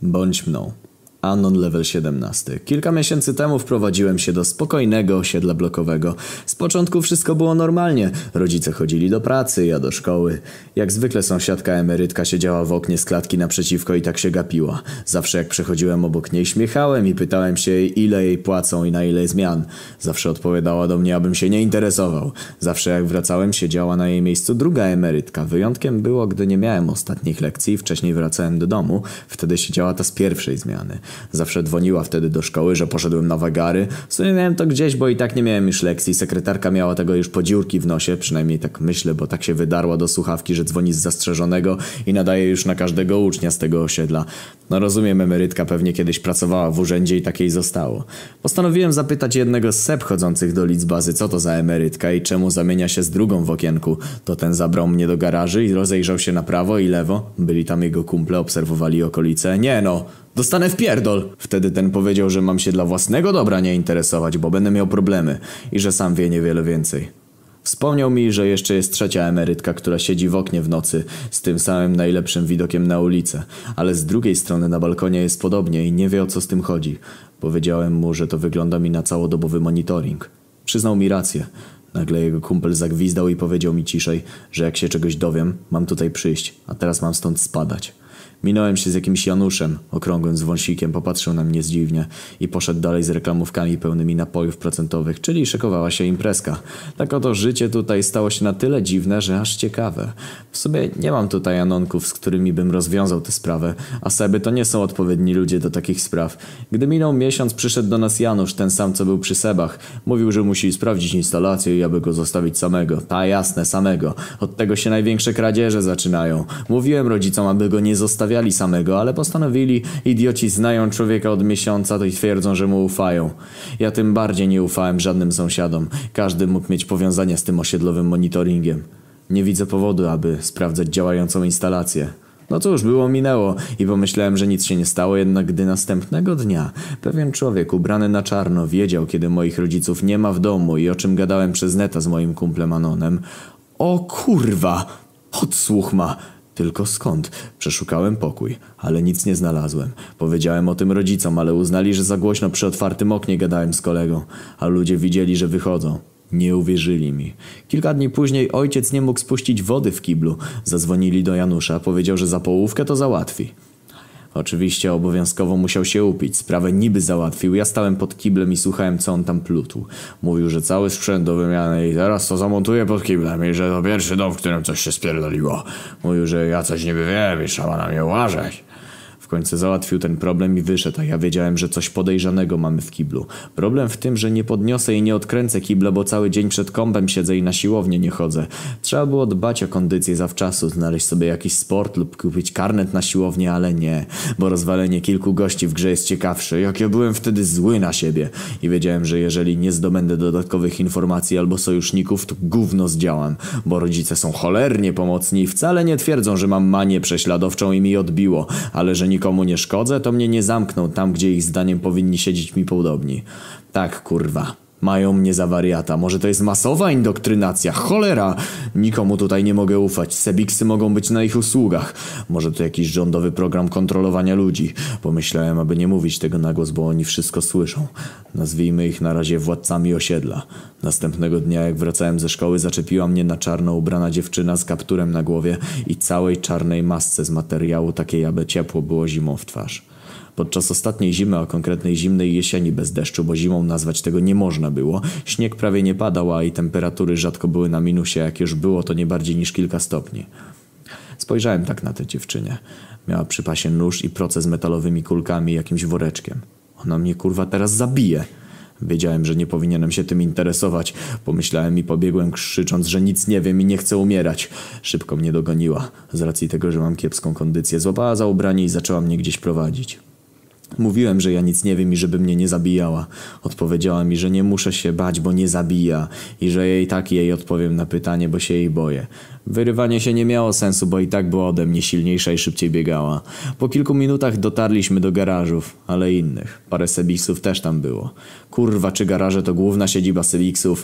Bądź mną. Anon level 17. Kilka miesięcy temu wprowadziłem się do spokojnego osiedla blokowego. Z początku wszystko było normalnie. Rodzice chodzili do pracy, ja do szkoły. Jak zwykle sąsiadka emerytka siedziała w oknie z klatki naprzeciwko i tak się gapiła. Zawsze jak przechodziłem obok niej, śmiechałem i pytałem się jej, ile jej płacą i na ile zmian. Zawsze odpowiadała do mnie, abym się nie interesował. Zawsze jak wracałem, siedziała na jej miejscu druga emerytka. Wyjątkiem było, gdy nie miałem ostatnich lekcji i wcześniej wracałem do domu. Wtedy siedziała ta z pierwszej zmiany. Zawsze dzwoniła wtedy do szkoły, że poszedłem na wagary. W sumie miałem to gdzieś, bo i tak nie miałem już lekcji. Sekretarka miała tego już po dziurki w nosie, przynajmniej tak myślę, bo tak się wydarła do słuchawki, że dzwoni z zastrzeżonego i nadaje już na każdego ucznia z tego osiedla. No rozumiem, emerytka pewnie kiedyś pracowała w urzędzie i takiej zostało. Postanowiłem zapytać jednego z sep chodzących do liczbazy, co to za emerytka i czemu zamienia się z drugą w okienku. To ten zabrał mnie do garaży i rozejrzał się na prawo i lewo. Byli tam jego kumple, obserwowali okolice. Nie no! Dostanę w pierdol! Wtedy ten powiedział, że mam się dla własnego dobra nie interesować, bo będę miał problemy i że sam wie niewiele więcej. Wspomniał mi, że jeszcze jest trzecia emerytka, która siedzi w oknie w nocy z tym samym najlepszym widokiem na ulicę, ale z drugiej strony na balkonie jest podobnie i nie wie, o co z tym chodzi. Powiedziałem mu, że to wygląda mi na całodobowy monitoring. Przyznał mi rację. Nagle jego kumpel zagwizdał i powiedział mi ciszej, że jak się czegoś dowiem, mam tutaj przyjść, a teraz mam stąd spadać. Minąłem się z jakimś Januszem, okrągłym z wąsikiem, popatrzył na mnie zdziwnie i poszedł dalej z reklamówkami pełnymi napojów procentowych, czyli szykowała się imprezka. Tak oto życie tutaj stało się na tyle dziwne, że aż ciekawe. W sumie nie mam tutaj Anonków, z którymi bym rozwiązał tę sprawę, a seby to nie są odpowiedni ludzie do takich spraw. Gdy minął miesiąc, przyszedł do nas Janusz, ten sam co był przy sebach. Mówił, że musi sprawdzić instalację i aby go zostawić samego. Ta jasne, samego. Od tego się największe kradzieże zaczynają. Mówiłem rodzicom, aby go nie zostawiali samego, ale postanowili, idioci znają człowieka od miesiąca, to i twierdzą, że mu ufają. Ja tym bardziej nie ufałem żadnym sąsiadom. Każdy mógł mieć powiązania z tym osiedlowym monitoringiem. Nie widzę powodu, aby sprawdzać działającą instalację. No cóż, minęło i pomyślałem, że nic się nie stało, jednak gdy następnego dnia pewien człowiek ubrany na czarno wiedział, kiedy moich rodziców nie ma w domu i o czym gadałem przez neta z moim kumplem Anonem. O kurwa! Odsłuch ma! Tylko skąd? Przeszukałem pokój, ale nic nie znalazłem. Powiedziałem o tym rodzicom, ale uznali, że za głośno przy otwartym oknie gadałem z kolegą, a ludzie widzieli, że wychodzą. Nie uwierzyli mi. Kilka dni później ojciec nie mógł spuścić wody w kiblu. Zadzwonili do Janusza, powiedział, że za połówkę to załatwi. Oczywiście obowiązkowo musiał się upić. Sprawę niby załatwił. Ja stałem pod kiblem i słuchałem, co on tam plutł. Mówił, że cały sprzęt do wymiany i teraz to zamontuję pod kiblem i że to pierwszy dom, w którym coś się spierdoliło. Mówił, że ja coś niby wiem i trzeba na mnie uważać. W końcu załatwił ten problem i wyszedł, a ja wiedziałem, że coś podejrzanego mamy w kiblu. Problem w tym, że nie podniosę i nie odkręcę kibla, bo cały dzień przed kąpem siedzę i na siłownię nie chodzę. Trzeba było dbać o kondycję zawczasu, znaleźć sobie jakiś sport lub kupić karnet na siłownię, ale nie, bo rozwalenie kilku gości w grze jest ciekawsze. Jak ja byłem wtedy zły na siebie i wiedziałem, że jeżeli nie zdobędę dodatkowych informacji albo sojuszników, to gówno zdziałam, bo rodzice są cholernie pomocni i wcale nie twierdzą, że mam manię prześladowczą i mi odbiło, ale że nikomu nie szkodzę, to mnie nie zamkną tam, gdzie ich zdaniem powinni siedzieć mi podobni. Tak, kurwa. Mają mnie za wariata. Może to jest masowa indoktrynacja? Cholera! Nikomu tutaj nie mogę ufać. Sebiksy mogą być na ich usługach. Może to jakiś rządowy program kontrolowania ludzi. Pomyślałem, aby nie mówić tego na głos, bo oni wszystko słyszą. Nazwijmy ich na razie władcami osiedla. Następnego dnia, jak wracałem ze szkoły, zaczepiła mnie na czarno ubrana dziewczyna z kapturem na głowie i całej czarnej masce z materiału takiej, aby ciepło było zimą w twarz. Podczas ostatniej zimy, a konkretnej zimnej jesieni bez deszczu, bo zimą nazwać tego nie można było, śnieg prawie nie padał, a i temperatury rzadko były na minusie, jak już było to nie bardziej niż kilka stopni. Spojrzałem tak na tę dziewczynę. Miała przy pasie nóż i proces z metalowymi kulkami i jakimś woreczkiem. Ona mnie kurwa teraz zabije. Wiedziałem, że nie powinienem się tym interesować. Pomyślałem i pobiegłem krzycząc, że nic nie wiem i nie chcę umierać. Szybko mnie dogoniła. Z racji tego, że mam kiepską kondycję, złapała za ubranie i zaczęła mnie gdzieś prowadzić. Mówiłem, że ja nic nie wiem i żeby mnie nie zabijała. Odpowiedziała mi, że nie muszę się bać, bo nie zabija i że jej odpowiem na pytanie, bo się jej boję. Wyrywanie się nie miało sensu, bo i tak była ode mnie silniejsza i szybciej biegała. Po kilku minutach dotarliśmy do garażów, ale innych. Parę sebiksów też tam było. Kurwa, czy garaże to główna siedziba sebiksów?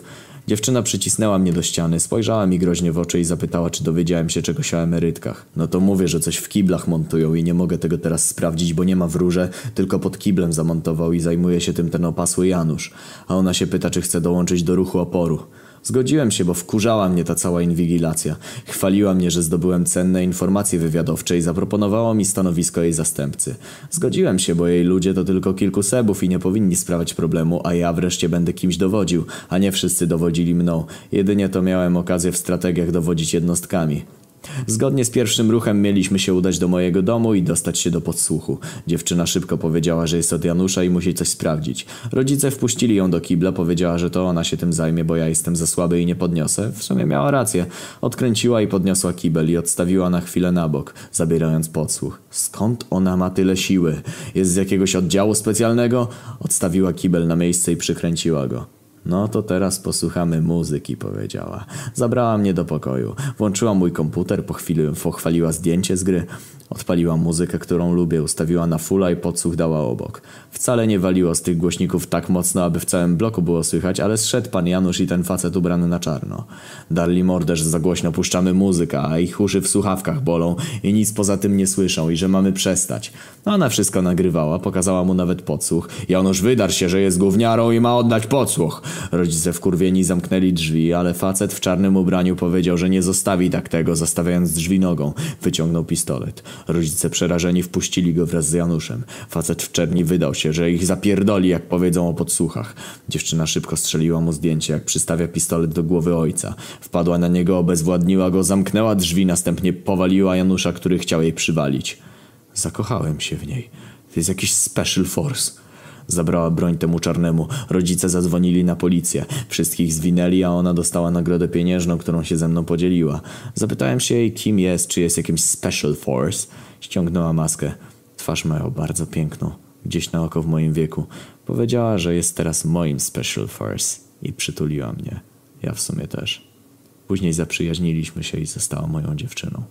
Dziewczyna przycisnęła mnie do ściany, spojrzała mi groźnie w oczy i zapytała, czy dowiedziałem się czegoś o emerytkach. No to mówię, że coś w kiblach montują i nie mogę tego teraz sprawdzić, bo nie ma w rurze, tylko pod kiblem zamontował i zajmuje się tym ten opasły Janusz. A ona się pyta, czy chce dołączyć do ruchu oporu. Zgodziłem się, bo wkurzała mnie ta cała inwigilacja. Chwaliła mnie, że zdobyłem cenne informacje wywiadowcze i zaproponowała mi stanowisko jej zastępcy. Zgodziłem się, bo jej ludzie to tylko kilku sebów i nie powinni sprawiać problemu, a ja wreszcie będę kimś dowodził, a nie wszyscy dowodzili mną. Jedynie to miałem okazję w strategiach dowodzić jednostkami. Zgodnie z pierwszym ruchem mieliśmy się udać do mojego domu i dostać się do podsłuchu. Dziewczyna szybko powiedziała, że jest od Janusza i musi coś sprawdzić. Rodzice wpuścili ją do kibla, powiedziała, że to ona się tym zajmie, bo ja jestem za słaby i nie podniosę. W sumie miała rację. Odkręciła i podniosła kibel i odstawiła na chwilę na bok, zabierając podsłuch. Skąd ona ma tyle siły? Jest z jakiegoś oddziału specjalnego? Odstawiła kibel na miejsce i przykręciła go. No to teraz posłuchamy muzyki, powiedziała. Zabrała mnie do pokoju. Włączyła mój komputer, po chwili pochwaliła zdjęcie z gry. Odpaliła muzykę, którą lubię, ustawiła na fulla i podsłuch dała obok. Wcale nie waliło z tych głośników tak mocno, aby w całym bloku było słychać, ale zszedł pan Janusz i ten facet ubrany na czarno. Darli mordę, że za głośno puszczamy muzykę, a ich uszy w słuchawkach bolą i nic poza tym nie słyszą i że mamy przestać. No ona wszystko nagrywała, pokazała mu nawet podsłuch. Janusz wydarł się, że jest gówniarą i ma oddać podsłuch. Rodzice wkurwieni zamknęli drzwi, ale facet w czarnym ubraniu powiedział, że nie zostawi tak tego, zastawiając drzwi nogą. Wyciągnął pistolet. Rodzice przerażeni wpuścili go wraz z Januszem. Facet w czerni wydał się, że ich zapierdoli, jak powiedzą o podsłuchach. Dziewczyna szybko strzeliła mu zdjęcie, jak przystawia pistolet do głowy ojca. Wpadła na niego, obezwładniła go, zamknęła drzwi, następnie powaliła Janusza, który chciał jej przywalić. Zakochałem się w niej. To jest jakiś special force. Zabrała broń temu czarnemu. Rodzice zadzwonili na policję. Wszystkich zwinęli, a ona dostała nagrodę pieniężną, którą się ze mną podzieliła. Zapytałem się jej, kim jest, czy jest jakimś special force. Ściągnęła maskę. Twarz miała bardzo piękną. Gdzieś na oko w moim wieku. Powiedziała, że jest teraz moim special force. I przytuliła mnie. Ja w sumie też. Później zaprzyjaźniliśmy się i została moją dziewczyną.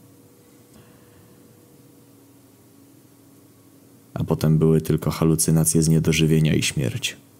A potem były tylko halucynacje z niedożywienia i śmierć.